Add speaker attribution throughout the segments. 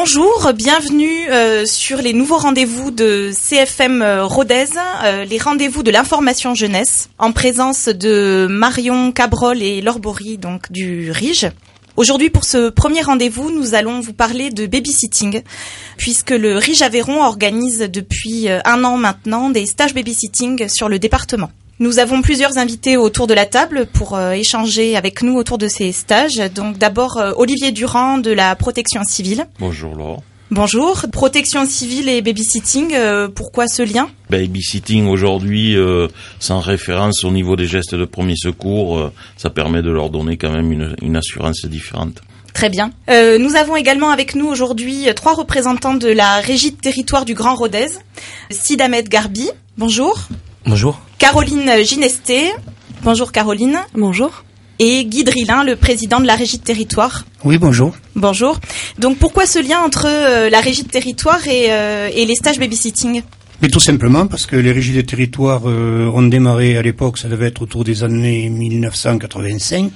Speaker 1: Bonjour, bienvenue sur les nouveaux rendez-vous de CFM Rodez, les rendez-vous de l'information jeunesse, en présence de Marion Cabrol et Laure Bory, donc du RIJ. Aujourd'hui, pour ce premier rendez-vous, nous allons vous parler de babysitting, puisque le RIJ Aveyron organise depuis 1 an maintenant des stages babysitting sur le département. Nous avons plusieurs invités autour de la table pour échanger avec nous autour de ces stages. Donc d'abord Olivier Durand de la Protection Civile.
Speaker 2: Bonjour Laure.
Speaker 1: Bonjour. Protection Civile et babysitting, pourquoi ce lien ?
Speaker 2: Babysitting aujourd'hui, sans référence au niveau des gestes de premier secours, ça permet de leur donner quand même une assurance différente.
Speaker 1: Très bien. Nous avons également avec nous aujourd'hui 3 représentants de la Régie de territoire du Grand Rodez. Sid Ahmed Garbi, bonjour.
Speaker 3: Bonjour.
Speaker 1: Caroline Ginesté. Bonjour Caroline.
Speaker 4: Bonjour.
Speaker 1: Et Guy Drillin, le président de la Régie de territoire.
Speaker 3: Oui, bonjour.
Speaker 1: Bonjour. Donc pourquoi ce lien entre la Régie de territoire et les stages babysitting ?
Speaker 3: Mais tout simplement parce que les régies de territoire ont démarré à l'époque, ça devait être autour des années 1985,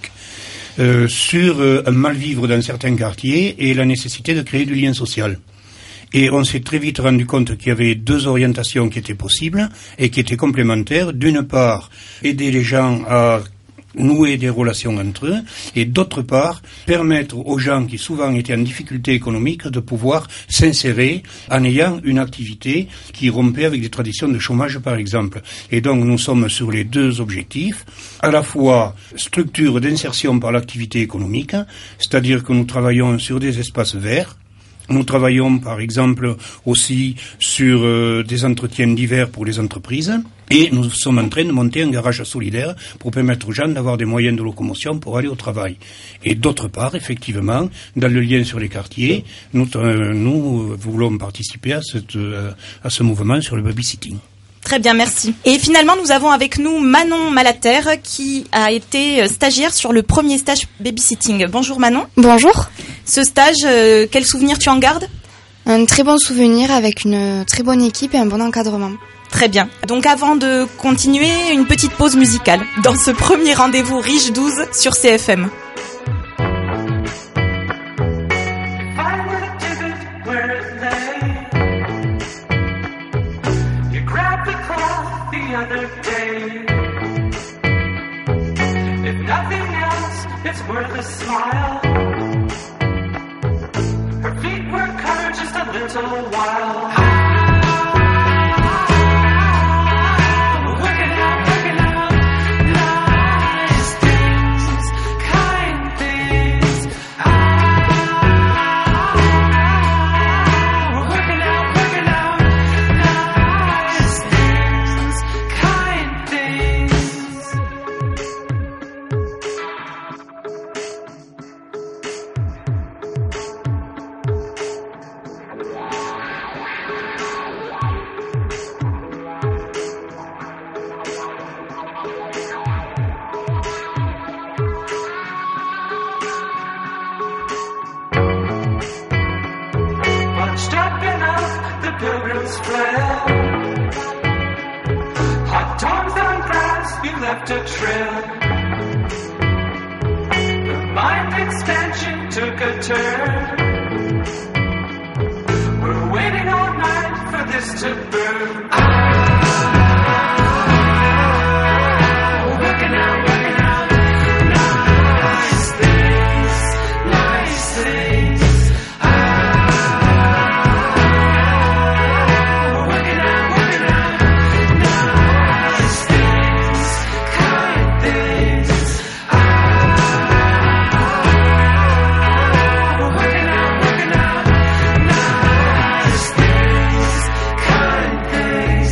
Speaker 3: sur un mal-vivre dans certains quartiers et la nécessité de créer du lien social. Et on s'est très vite rendu compte qu'il y avait 2 orientations qui étaient possibles et qui étaient complémentaires. D'une part, aider les gens à nouer des relations entre eux, et d'autre part, permettre aux gens qui souvent étaient en difficulté économique de pouvoir s'insérer en ayant une activité qui rompait avec des traditions de chômage, par exemple. Et donc, nous sommes sur les 2 objectifs, à la fois structure d'insertion par l'activité économique, c'est-à-dire que nous travaillons sur des espaces verts. Nous travaillons par exemple aussi sur des entretiens divers pour les entreprises et nous sommes en train de monter un garage solidaire pour permettre aux gens d'avoir des moyens de locomotion pour aller au travail. Et d'autre part, effectivement, dans le lien sur les quartiers, nous voulons participer à ce mouvement sur le babysitting.
Speaker 1: Très bien, merci. Et finalement, nous avons avec nous Manon Malater qui a été stagiaire sur le premier stage babysitting. Bonjour Manon.
Speaker 4: Bonjour.
Speaker 1: Ce stage, quel souvenir tu en gardes ?
Speaker 4: Un très bon souvenir avec une très bonne équipe et un bon encadrement.
Speaker 1: Très bien. Donc avant de continuer, une petite pause musicale dans ce premier rendez-vous RIJ 12 sur CFM.
Speaker 5: Worth a smile. Her feet were covered just a little while. Working out, nice things, kind things. Working out, nice things, kind things. Stepping up the pilgrim's trail. Hot dogs on grass, you left a trail. The mind extension took a turn. We're waiting all night for this to burn. Working out, nice things, nice things. Kind things.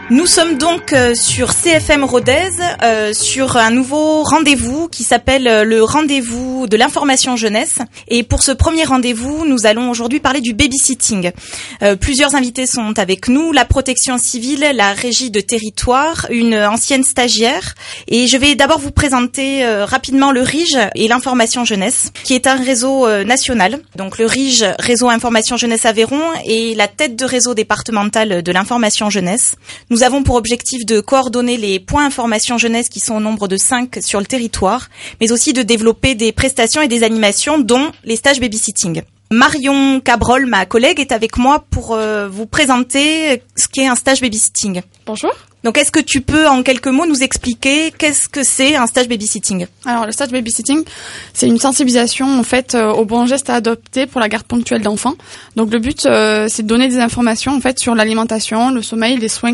Speaker 1: Nous sommes donc sur CFM Rodez, sur un nouveau rendez-vous qui s'appelle le rendez-vous de l'information jeunesse. Et pour ce premier rendez-vous, nous allons aujourd'hui parler du babysitting. Plusieurs invités sont avec nous, la protection civile, la régie de territoire, une ancienne stagiaire. Et je vais d'abord vous présenter rapidement le RIGE et l'information jeunesse, qui est un réseau national. Donc le RIGE, Réseau Information Jeunesse Aveyron, est la tête de réseau départemental de l'information jeunesse. Nous avons pour objectif de coordonner les points information jeunesse qui sont au nombre de 5 sur le territoire, mais aussi de développer des prestations et des animations, dont les stages babysitting. Marion Cabrol, ma collègue, est avec moi pour vous présenter ce qu'est un stage babysitting.
Speaker 6: Bonjour.
Speaker 1: Donc, est-ce que tu peux, en quelques mots, nous expliquer qu'est-ce que c'est un stage babysitting ?
Speaker 6: Alors, le stage babysitting, c'est une sensibilisation, en fait, aux bons gestes à adopter pour la garde ponctuelle d'enfants. Donc, le but, c'est de donner des informations, en fait, sur l'alimentation, le sommeil, les soins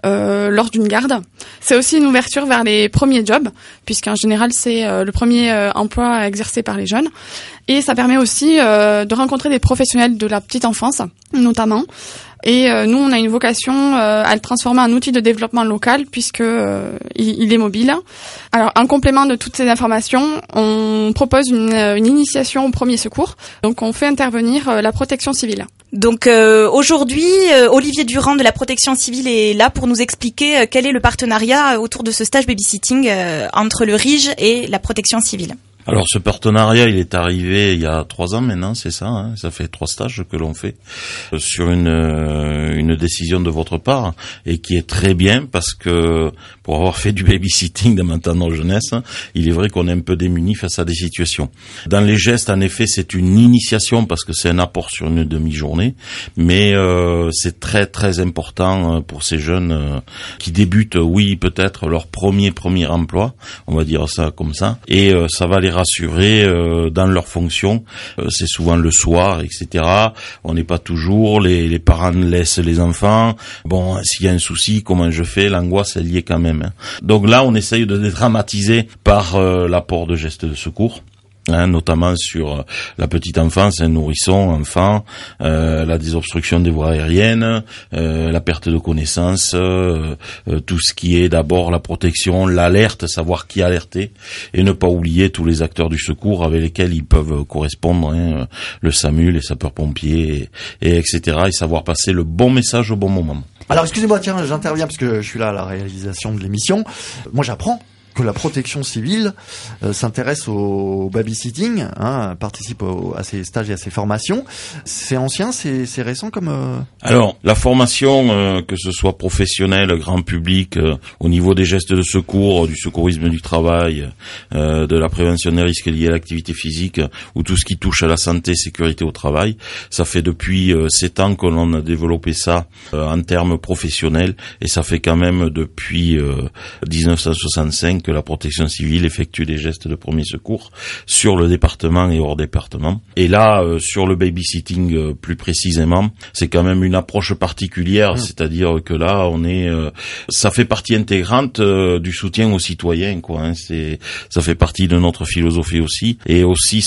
Speaker 6: lors d'une garde. C'est aussi une ouverture vers les premiers jobs, puisqu'en général, c'est le premier emploi exercé par les jeunes. Et ça permet aussi de rencontrer des professionnels de la petite enfance, notamment. Et nous, on a une vocation à le transformer en outil de développement local, puisque il est mobile. Alors, en complément de toutes ces informations, on propose une initiation au premier secours. Donc, on fait intervenir la protection civile.
Speaker 1: Donc aujourd'hui, Olivier Durand de la protection civile est là pour nous expliquer quel est le partenariat autour de ce stage babysitting entre le RIGE et la protection civile.
Speaker 2: Alors ce partenariat, il est arrivé il y a 3 ans maintenant, c'est ça, hein, ça fait 3 stages que l'on fait sur une décision de votre part, et qui est très bien parce que pour avoir fait du babysitting dans maintenant jeunesse, il est vrai qu'on est un peu démuni face à des situations. Dans les gestes, en effet, c'est une initiation parce que c'est un apport sur une demi-journée, mais c'est très très important pour ces jeunes qui débutent, oui, peut-être leur premier emploi, on va dire ça comme ça, et ça va les rassurer dans leurs fonctions. C'est souvent le soir, etc. On n'est pas toujours, les parents laissent les enfants. Bon, s'il y a un souci, comment je fais? L'angoisse est liée quand même. Hein. Donc là, on essaye de dédramatiser par l'apport de gestes de secours. Hein, notamment sur la petite enfance, un nourrisson, enfant, la désobstruction des voies aériennes, la perte de connaissance, tout ce qui est d'abord la protection, l'alerte, savoir qui alerter, et ne pas oublier tous les acteurs du secours avec lesquels ils peuvent correspondre, hein, le SAMU, les sapeurs-pompiers, et etc., et savoir passer le bon message au bon moment.
Speaker 7: Alors excusez-moi, tiens, j'interviens parce que je suis là à la réalisation de l'émission. Moi j'apprends que la protection civile s'intéresse au babysitting, hein, participe à ces stages et à ces formations. C'est ancien, c'est récent comme...
Speaker 2: Alors, la formation, que ce soit professionnelle, grand public, au niveau des gestes de secours, du secourisme du travail, de la prévention des risques liés à l'activité physique, ou tout ce qui touche à la santé et sécurité au travail, ça fait depuis 7 ans que l'on a développé ça en termes professionnels, et ça fait quand même depuis 1965 que la protection civile effectue des gestes de premier secours sur le département et hors département. Et là, sur le babysitting plus précisément, c'est quand même une approche particulière, c'est-à-dire que là, on est, ça fait partie intégrante du soutien aux citoyens, quoi. Hein, ça fait partie de notre philosophie aussi, et aussi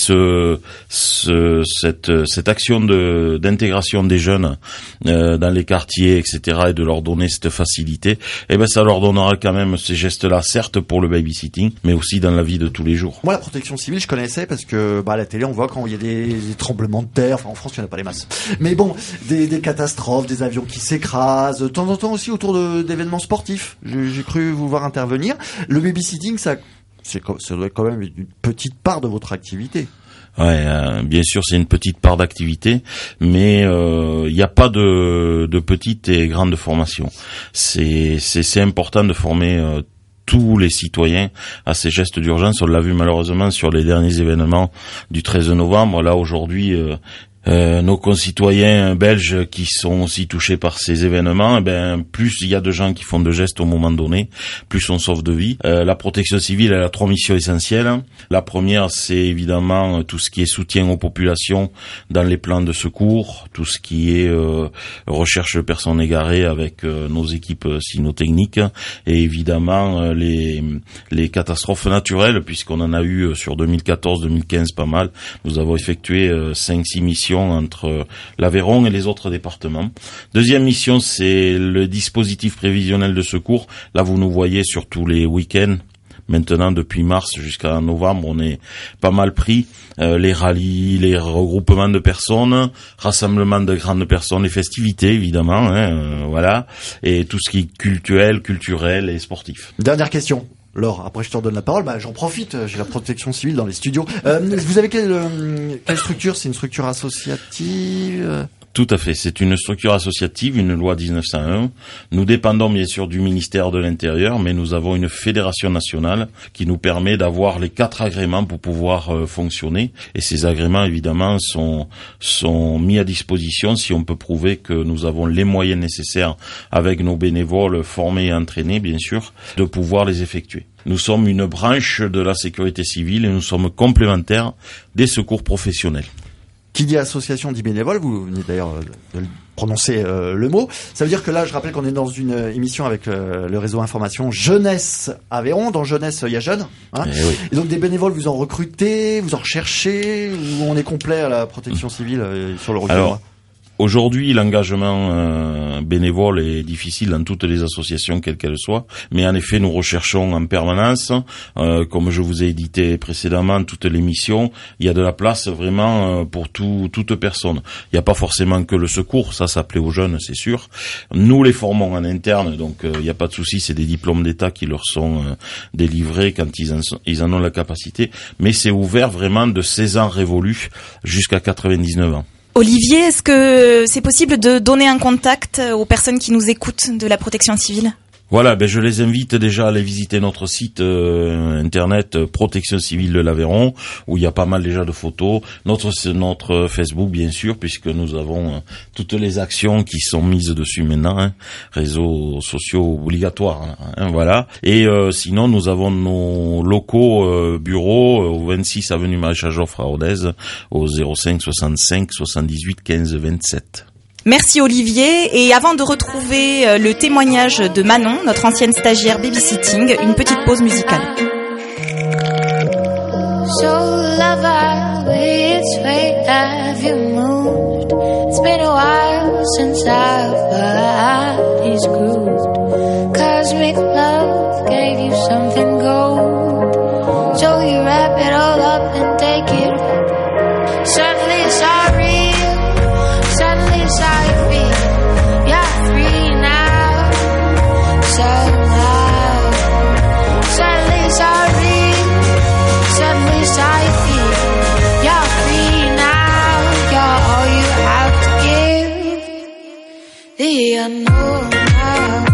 Speaker 2: cette action d'intégration des jeunes dans les quartiers, etc., et de leur donner cette facilité. Et ben, ça leur donnera quand même ces gestes-là, certes pour le babysitting, mais aussi dans la vie de tous les jours.
Speaker 7: Moi, la protection civile, je connaissais parce que à la télé, on voit quand il y a des tremblements de terre. Enfin, en France, il n'y en a pas des masses. Mais bon, des catastrophes, des avions qui s'écrasent. De temps en temps aussi autour d'événements sportifs. J'ai cru vous voir intervenir. Le babysitting, ça doit être quand même une petite part de votre activité.
Speaker 2: Ouais, bien sûr, c'est une petite part d'activité, mais il n'y a pas de petite et grande formation. C'est important de former tous les citoyens à ces gestes d'urgence. On l'a vu malheureusement sur les derniers événements du 13 novembre. Là, aujourd'hui, nos concitoyens belges qui sont aussi touchés par ces événements, plus il y a de gens qui font de gestes au moment donné, plus on sauve de vie. La protection civile, elle a 3 missions essentielles. La première, c'est évidemment tout ce qui est soutien aux populations dans les plans de secours, tout ce qui est recherche de personnes égarées avec nos équipes cynotechniques, et évidemment les catastrophes naturelles, puisqu'on en a eu sur 2014-2015 pas mal. Nous avons effectué 5-6 missions coopération entre l'Aveyron et les autres départements. Deuxième mission, c'est le dispositif prévisionnel de secours. Là, vous nous voyez sur tous les week-ends. Maintenant, depuis mars jusqu'à novembre, on est pas mal pris. Les rallyes, les regroupements de personnes, rassemblements de grandes personnes, les festivités, évidemment, voilà, et tout ce qui est culturel et sportif.
Speaker 7: Dernière question. Laure, après je te redonne la parole, j'en profite, j'ai la protection civile dans les studios. Vous avez quelle structure? C'est une structure associative?
Speaker 2: Tout à fait, c'est une structure associative, une loi 1901. Nous dépendons bien sûr du ministère de l'Intérieur, mais nous avons une fédération nationale qui nous permet d'avoir les 4 agréments pour pouvoir fonctionner. Et ces agréments, évidemment, sont mis à disposition si on peut prouver que nous avons les moyens nécessaires, avec nos bénévoles formés et entraînés, bien sûr, de pouvoir les effectuer. Nous sommes une branche de la sécurité civile et nous sommes complémentaires des secours professionnels.
Speaker 7: Qui dit association dit bénévole, vous venez d'ailleurs de prononcer le mot. Ça veut dire que là, je rappelle qu'on est dans une émission avec le réseau information Jeunesse Aveyron. Dans Jeunesse, il y a jeunes. Hein,
Speaker 2: oui.
Speaker 7: Et donc des bénévoles, vous en recrutez, vous en recherchez, ou on est complet à la protection civile sur le recrutement?
Speaker 2: Alors, aujourd'hui, l'engagement bénévole est difficile dans toutes les associations, quelles qu'elles soient. Mais en effet, nous recherchons en permanence, comme je vous ai édité précédemment, toutes les missions. Il y a de la place vraiment pour toute personne. Il n'y a pas forcément que le secours, ça plaît aux jeunes, c'est sûr. Nous les formons en interne, donc il n'y a pas de souci. C'est des diplômes d'État qui leur sont délivrés quand ils en ont la capacité. Mais c'est ouvert vraiment de 16 ans révolus jusqu'à 99 ans.
Speaker 1: Olivier, est-ce que c'est possible de donner un contact aux personnes qui nous écoutent de la protection civile ?
Speaker 2: Voilà, je les invite déjà à aller visiter notre site internet Protection Civile de l'Aveyron, où il y a pas mal déjà de photos. Notre Facebook, bien sûr, puisque nous avons toutes les actions qui sont mises dessus maintenant, réseaux sociaux obligatoires, voilà. Et sinon, nous avons nos locaux bureaux au 26 avenue Maréchal Joffre à Rodez, au 05 65 78 15 27.
Speaker 1: Merci Olivier. Et avant de retrouver le témoignage de Manon, notre ancienne stagiaire babysitting, une petite pause musicale.
Speaker 8: So lover, which way have you moved? It's been a while since our bodies grooved. Cosmic love gave you something gold. So you wrap it all up and take it. Suddenly it's all real. Suddenly it's how you feel. You're free now. Somehow. Suddenly it's all real. Suddenly it's how you feel. You're free now. You're all you have to give. The unknown now.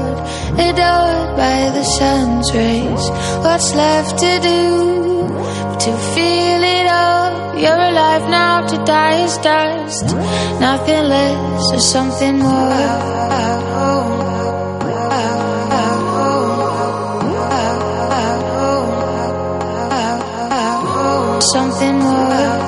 Speaker 8: What's left to do? to feel it all. You're alive now, to die is dust. Nothing less or something more. Something more.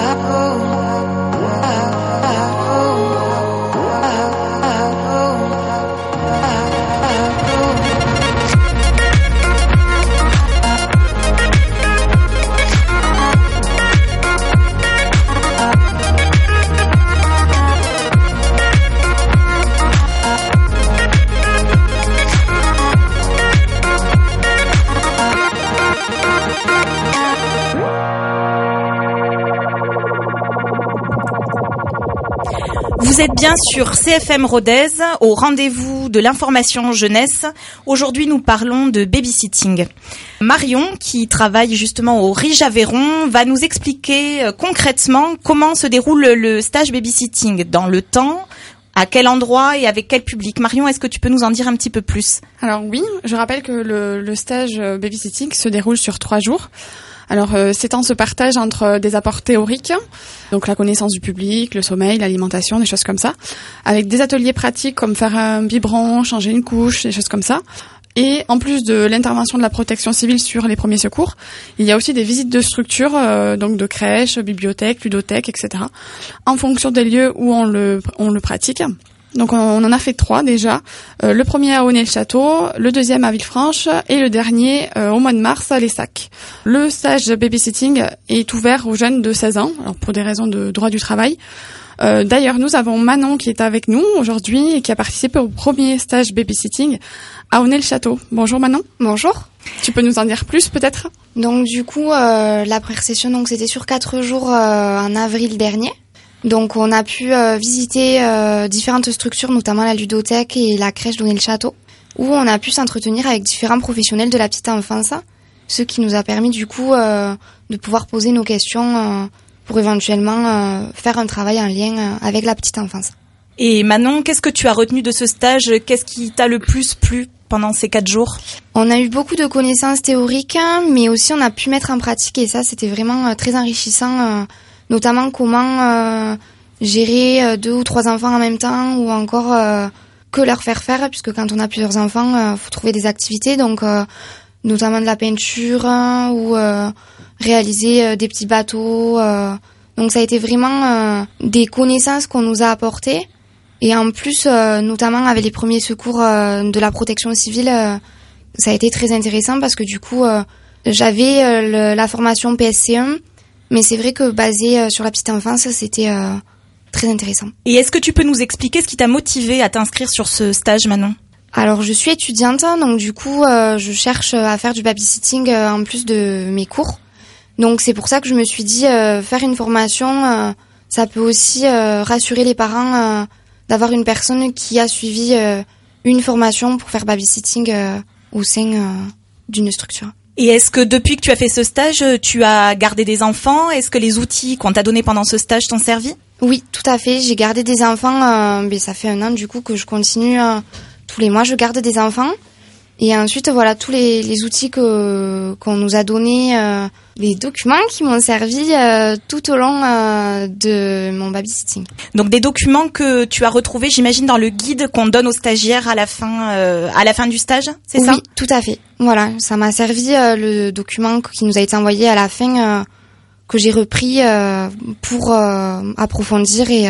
Speaker 1: Vous êtes bien sur CFM Rodez, au rendez-vous de l'information jeunesse. Aujourd'hui, nous parlons de babysitting. Marion, qui travaille justement au RIJ Aveyron, va nous expliquer concrètement comment se déroule le stage babysitting, dans le temps, à quel endroit et avec quel public. Marion, est-ce que tu peux nous en dire un petit peu plus ?
Speaker 6: Alors oui, je rappelle que le stage babysitting se déroule sur 3 jours. Alors, ces temps se partagent entre des apports théoriques, donc la connaissance du public, le sommeil, l'alimentation, des choses comme ça, avec des ateliers pratiques comme faire un biberon, changer une couche, des choses comme ça. Et en plus de l'intervention de la protection civile sur les premiers secours, il y a aussi des visites de structures, donc de crèches, bibliothèques, ludothèques, etc., en fonction des lieux où on le pratique. Donc on en a fait 3 déjà. Le premier à Aulnay-le-Château, le deuxième à Villefranche et le dernier au mois de mars à Lessac. Le stage babysitting est ouvert aux jeunes de 16 ans, alors pour des raisons de droit du travail. D'ailleurs, nous avons Manon qui est avec nous aujourd'hui et qui a participé au premier stage babysitting à Aulnay-le-Château. Bonjour Manon.
Speaker 4: Bonjour.
Speaker 6: Tu peux nous en dire plus peut-être ?
Speaker 4: Donc du coup, la première session, donc c'était sur 4 jours en avril dernier. Donc on a pu visiter différentes structures, notamment la ludothèque et la crèche d'Aulnay-le-Château, où on a pu s'entretenir avec différents professionnels de la petite enfance, ce qui nous a permis du coup de pouvoir poser nos questions pour éventuellement faire un travail en lien avec la petite enfance.
Speaker 1: Et Manon, qu'est-ce que tu as retenu de ce stage ? Qu'est-ce qui t'a le plus plu pendant ces 4 jours ?
Speaker 4: On a eu beaucoup de connaissances théoriques, mais aussi on a pu mettre en pratique, et ça c'était vraiment très enrichissant, notamment comment gérer 2 ou 3 enfants en même temps, ou encore que leur faire faire, puisque quand on a plusieurs enfants, faut trouver des activités, donc notamment de la peinture ou réaliser des petits bateaux. Donc ça a été vraiment des connaissances qu'on nous a apportées. Et en plus, notamment avec les premiers secours de la protection civile, ça a été très intéressant parce que du coup, j'avais la formation PSC1, mais c'est vrai que basé sur la petite enfance, c'était très intéressant.
Speaker 1: Et est-ce que tu peux nous expliquer ce qui t'a motivé à t'inscrire sur ce stage, Manon ?
Speaker 4: Alors, je suis étudiante, donc du coup, je cherche à faire du babysitting en plus de mes cours. Donc, c'est pour ça que je me suis dit, faire une formation, ça peut aussi rassurer les parents d'avoir une personne qui a suivi une formation pour faire babysitting au sein d'une structure.
Speaker 1: Et est-ce que depuis que tu as fait ce stage, tu as gardé des enfants ? Est-ce que les outils qu'on t'a donnés pendant ce stage t'ont servi ?
Speaker 4: Oui, tout à fait. J'ai gardé des enfants. Mais ça fait 1 an du coup que je continue. Tous les mois, je garde des enfants. Et ensuite, voilà, tous les outils qu'on nous a donnés, les documents qui m'ont servi tout au long de mon babysitting.
Speaker 1: Donc des documents que tu as retrouvés, j'imagine, dans le guide qu'on donne aux stagiaires à la fin du stage, c'est ça ?
Speaker 4: Oui, tout à fait. Voilà, ça m'a servi le document qui nous a été envoyé à la fin, que j'ai repris pour approfondir et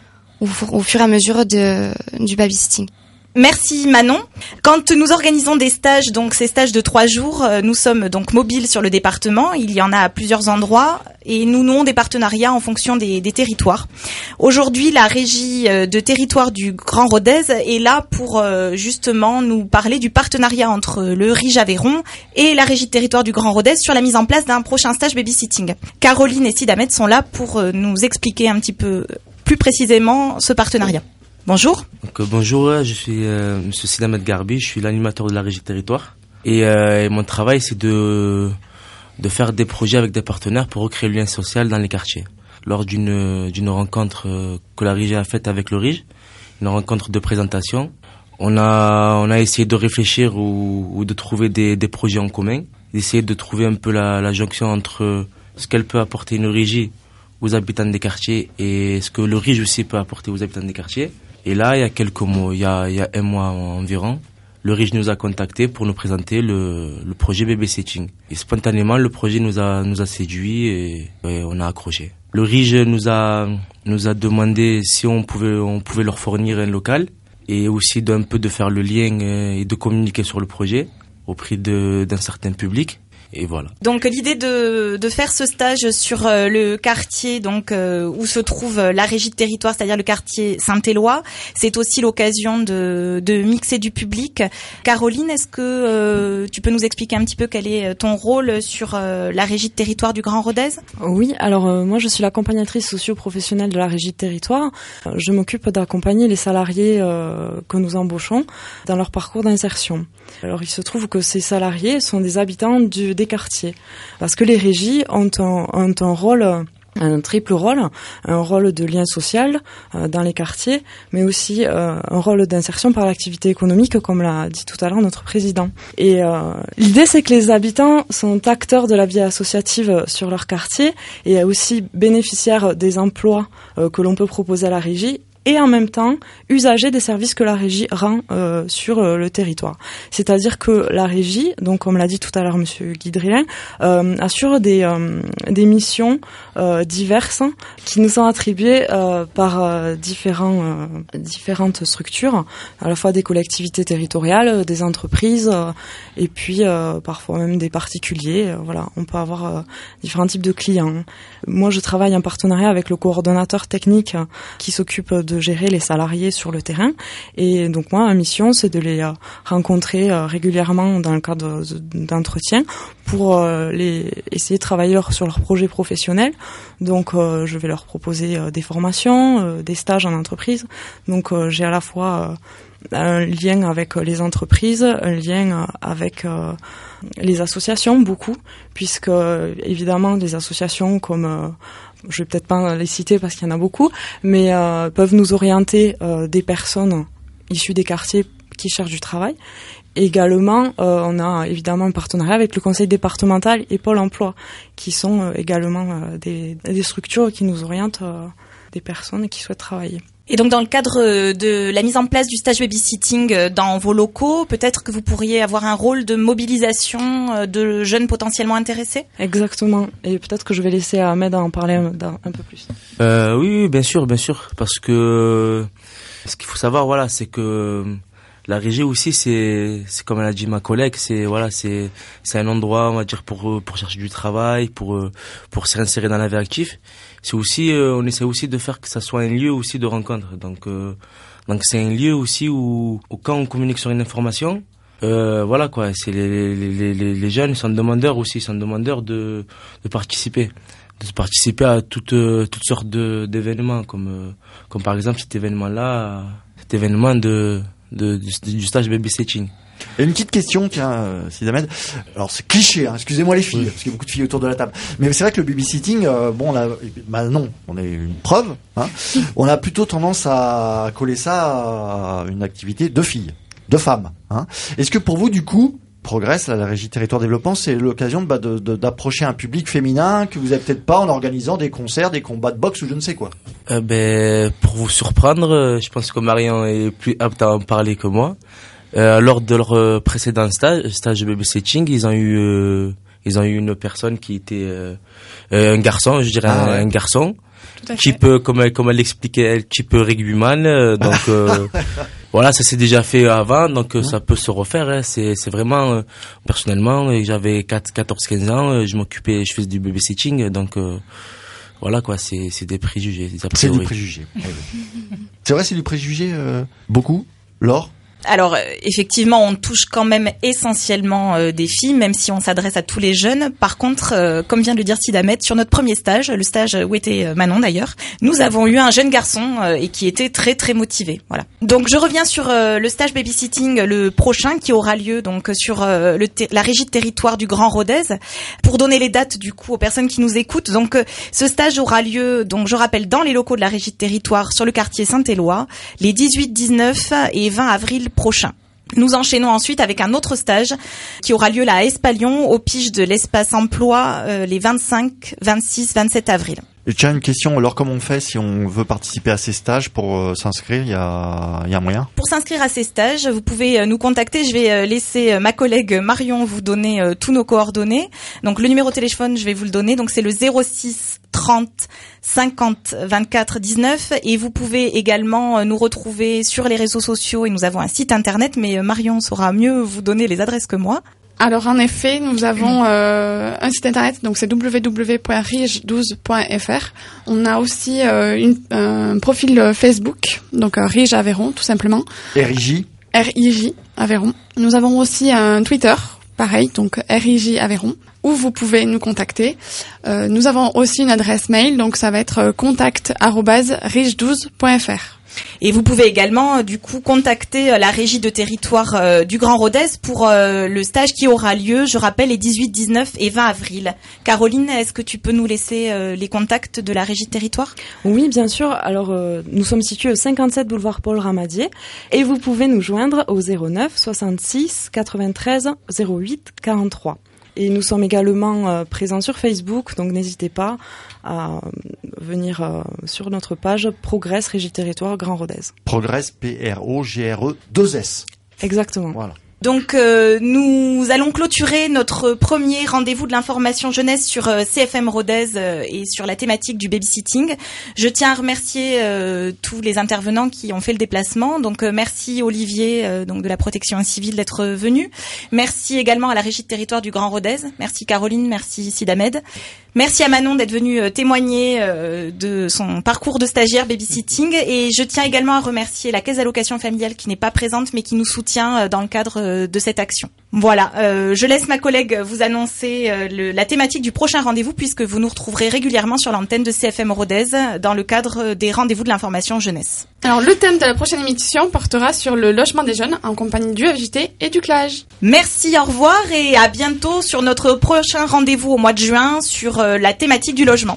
Speaker 4: au fur et à mesure du babysitting.
Speaker 1: Merci Manon. Quand nous organisons des stages, donc ces stages de 3 jours, nous sommes donc mobiles sur le département. Il y en a à plusieurs endroits et nous nouons des partenariats en fonction des territoires. Aujourd'hui, la régie de territoire du Grand Rodez est là pour justement nous parler du partenariat entre le RIJ Aveyron et la régie de territoire du Grand Rodez sur la mise en place d'un prochain stage babysitting. Caroline et Sid Ahmed sont là pour nous expliquer un petit peu plus précisément ce partenariat. Bonjour.
Speaker 9: Donc, bonjour, je suis Monsieur Sid Ahmed Garbi, je suis l'animateur de la régie de territoire. Et mon travail, c'est de faire des projets avec des partenaires pour recréer le lien social dans les quartiers. Lors d'une rencontre que la régie a faite avec le RIJ, une rencontre de présentation, on a essayé de réfléchir ou de trouver des projets en commun. d'essayer de trouver un peu la jonction entre ce qu'elle peut apporter une régie aux habitants des quartiers et ce que le RIGE aussi peut apporter aux habitants des quartiers. Et là, il y a quelques mois, il y a un mois environ, le RIGE nous a contactés pour nous présenter le projet babysitting. Et spontanément, le projet nous a séduit et on a accroché. Le RIGE nous a demandé si on pouvait leur fournir un local et aussi d'un peu de faire le lien et de communiquer sur le projet auprès d'un certain public. Et voilà.
Speaker 1: Donc l'idée de faire ce stage sur le quartier donc où se trouve la régie de territoire, c'est-à-dire le quartier Saint-Éloi, c'est aussi l'occasion de mixer du public. Caroline, est-ce que tu peux nous expliquer un petit peu quel est ton rôle sur la régie de territoire du Grand Rodez ?
Speaker 10: Oui, alors moi je suis l'accompagnatrice socio-professionnelle de la régie de territoire. Je m'occupe d'accompagner les salariés que nous embauchons dans leur parcours d'insertion. Alors il se trouve que ces salariés sont des habitants des quartiers, parce que les régies ont un rôle, un triple rôle, un rôle de lien social dans les quartiers, mais aussi un rôle d'insertion par l'activité économique, comme l'a dit tout à l'heure notre président. Et l'idée, c'est que les habitants sont acteurs de la vie associative sur leur quartier et aussi bénéficiaires des emplois que l'on peut proposer à la régie, et en même temps usager des services que la régie rend sur le territoire. C'est-à-dire que la régie, donc comme l'a dit tout à l'heure Monsieur Guidrillin, assure des missions diverses qui nous sont attribuées par différentes structures, à la fois des collectivités territoriales, des entreprises et puis parfois même des particuliers. Voilà, on peut avoir différents types de clients. Moi, je travaille en partenariat avec le coordonnateur technique qui s'occupe de gérer les salariés sur le terrain. Et donc moi, ma mission, c'est de les rencontrer régulièrement dans le cadre d'entretien pour essayer de travailler sur leur projet professionnel. Donc je vais leur proposer des formations, des stages en entreprise. Donc j'ai à la fois un lien avec les entreprises, un lien avec les associations, beaucoup, puisque évidemment des associations comme je vais peut-être pas les citer parce qu'il y en a beaucoup, mais peuvent nous orienter des personnes issues des quartiers qui cherchent du travail. Et également, on a évidemment un partenariat avec le conseil départemental et Pôle emploi, qui sont également des structures qui nous orientent des personnes qui souhaitent travailler.
Speaker 1: Et donc dans le cadre de la mise en place du stage babysitting dans vos locaux, peut-être que vous pourriez avoir un rôle de mobilisation de jeunes potentiellement intéressés ?
Speaker 10: Exactement. Et peut-être que je vais laisser Ahmed en parler un peu plus.
Speaker 9: Oui, bien sûr, parce que ce qu'il faut savoir, voilà, c'est que la régie aussi, c'est comme elle a dit ma collègue, c'est un endroit, on va dire, pour chercher du travail, pour se réinsérer dans la vie active. C'est aussi, on essaie aussi de faire que ça soit un lieu aussi de rencontre. Donc c'est un lieu aussi où quand on communique sur une information, voilà quoi, c'est les jeunes sont demandeurs aussi, sont demandeurs de participer à toutes sortes d'événements, comme par exemple cet événement du stage babysitting.
Speaker 7: Et une petite question, tiens, Sidamed. Alors c'est cliché, hein, excusez-moi les filles, parce qu'il y a beaucoup de filles autour de la table. Mais c'est vrai que le babysitting, non, on est une preuve. Hein, on a plutôt tendance à coller ça à une activité de filles, de femmes. Hein. Est-ce que pour vous, du coup, Progresse, la régie territoire développement, c'est l'occasion d'approcher un public féminin que vous n'avez peut-être pas en organisant des concerts, des combats de boxe ou je ne sais quoi.
Speaker 9: Pour vous surprendre, je pense que Marion est plus apte à en parler que moi. Lors de leur précédent stage de babysitting, ils ont eu une personne qui était un garçon, je dirais un garçon, qui peut, comme elle l'expliquait, qui peut rugbyman, donc voilà, ça s'est déjà fait avant, donc ça peut se refaire. Hein. C'est vraiment personnellement, j'avais 14-15 ans, je faisais du babysitting, donc voilà quoi, c'est des préjugés.
Speaker 7: C'est du préjugé. C'est vrai, c'est du préjugé, beaucoup, Laure.
Speaker 1: Alors effectivement, on touche quand même essentiellement des filles, même si on s'adresse à tous les jeunes. Par contre, comme vient de le dire Sidamed, sur notre premier stage, le stage où était Manon d'ailleurs, nous avons eu un jeune garçon et qui était très très motivé. Voilà. Donc je reviens sur le stage babysitting le prochain qui aura lieu donc sur la régie de territoire du Grand Rodez. Pour donner les dates du coup aux personnes qui nous écoutent, donc ce stage aura lieu, donc je rappelle, dans les locaux de la régie de territoire sur le quartier Saint-Éloi, les 18, 19 et 20 avril prochain. Nous enchaînons ensuite avec un autre stage qui aura lieu là à Espalion au pige de l'espace emploi les 25, 26, 27 avril.
Speaker 7: Et tiens, une question, alors comment on fait si on veut participer à ces stages pour s'inscrire? Il y a un moyen?
Speaker 1: Pour s'inscrire à ces stages, vous pouvez nous contacter. Je vais laisser ma collègue Marion vous donner tous nos coordonnées. Donc le numéro de téléphone, je vais vous le donner. Donc c'est le 06 30 50 24 19. Et vous pouvez également nous retrouver sur les réseaux sociaux. Et nous avons un site internet, mais Marion saura mieux vous donner les adresses que moi.
Speaker 6: Alors en effet, nous avons un site internet, donc c'est www.rige12.fr. On a aussi un profil Facebook, donc Rige Aveyron tout simplement.
Speaker 7: RIJ
Speaker 6: Aveyron. Nous avons aussi un Twitter, pareil, donc RIJ Aveyron, où vous pouvez nous contacter. Nous avons aussi une adresse mail, donc ça va être contact@rige12.fr.
Speaker 1: Et vous pouvez également du coup contacter la régie de territoire du Grand Rodez pour le stage qui aura lieu, je rappelle, les 18, 19 et 20 avril. Caroline, est-ce que tu peux nous laisser les contacts de la régie de territoire?
Speaker 10: Oui, bien sûr. Alors, nous sommes situés au 57 boulevard Paul Ramadier et vous pouvez nous joindre au 09 66 93 08 43. Et nous sommes également présents sur Facebook, donc n'hésitez pas à venir sur notre page Progress Régie Territoire Grand Rodez.
Speaker 7: Progress, P-R-O-G-R-E 2S.
Speaker 10: Exactement.
Speaker 7: Voilà.
Speaker 1: Donc nous allons clôturer notre premier rendez-vous de l'information jeunesse sur CFM Rodez et sur la thématique du babysitting. Je tiens à remercier tous les intervenants qui ont fait le déplacement. Donc merci Olivier donc de la protection civile d'être venu. Merci également à la régie de territoire du Grand Rodez. Merci Caroline, merci Sidamed. Merci à Manon d'être venue témoigner de son parcours de stagiaire babysitting. Et je tiens également à remercier la Caisse d'allocation familiale qui n'est pas présente mais qui nous soutient dans le cadre de cette action. Voilà, je laisse ma collègue vous annoncer la thématique du prochain rendez-vous puisque vous nous retrouverez régulièrement sur l'antenne de CFM Rodez dans le cadre des rendez-vous de l'information jeunesse.
Speaker 6: Alors le thème de la prochaine émission portera sur le logement des jeunes en compagnie du FJT et du CLAGE.
Speaker 1: Merci, au revoir et à bientôt sur notre prochain rendez-vous au mois de juin sur la thématique du logement.